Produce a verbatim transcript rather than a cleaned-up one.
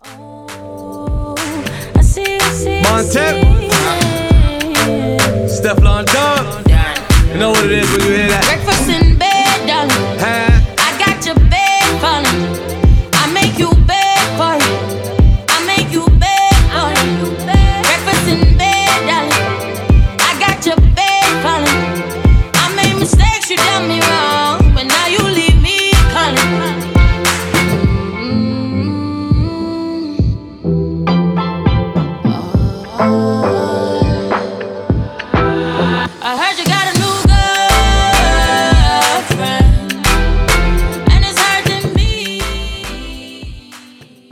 Montep, Stefflon Don. You know what it is when you hear that? Breakfast in bed, darling. Huh? I got your bed falling. I make you bed for you. I make you bed for you. Breakfast in bed, darling. I got your bed falling. I made mistakes, you done me wrong, but now you leave me calling. Mm-hmm. Oh.